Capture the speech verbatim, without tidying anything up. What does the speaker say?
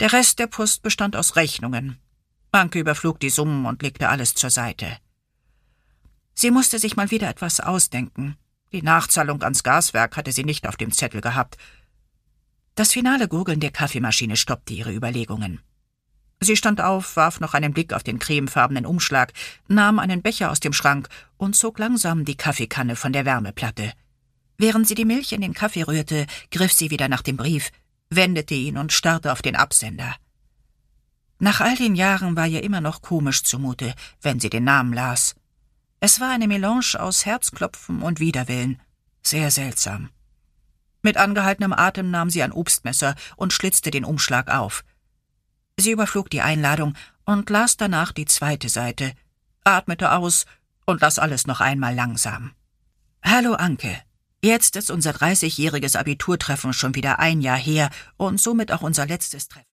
Der Rest der Post bestand aus Rechnungen. Anke überflog die Summen und legte alles zur Seite. Sie musste sich mal wieder etwas ausdenken. Die Nachzahlung ans Gaswerk hatte sie nicht auf dem Zettel gehabt. Das finale Gurgeln der Kaffeemaschine stoppte ihre Überlegungen. Sie stand auf, warf noch einen Blick auf den cremefarbenen Umschlag, nahm einen Becher aus dem Schrank und zog langsam die Kaffeekanne von der Wärmeplatte. Während sie die Milch in den Kaffee rührte, griff sie wieder nach dem Brief, wendete ihn und starrte auf den Absender. Nach all den Jahren war ihr immer noch komisch zumute, wenn sie den Namen las. Es war eine Melange aus Herzklopfen und Widerwillen. Sehr seltsam. Mit angehaltenem Atem nahm sie ein Obstmesser und schlitzte den Umschlag auf. Sie überflog die Einladung und las danach die zweite Seite, atmete aus und las alles noch einmal langsam. »Hallo Anke, jetzt ist unser dreißigjähriges Abiturtreffen schon wieder ein Jahr her und somit auch unser letztes Treffen.«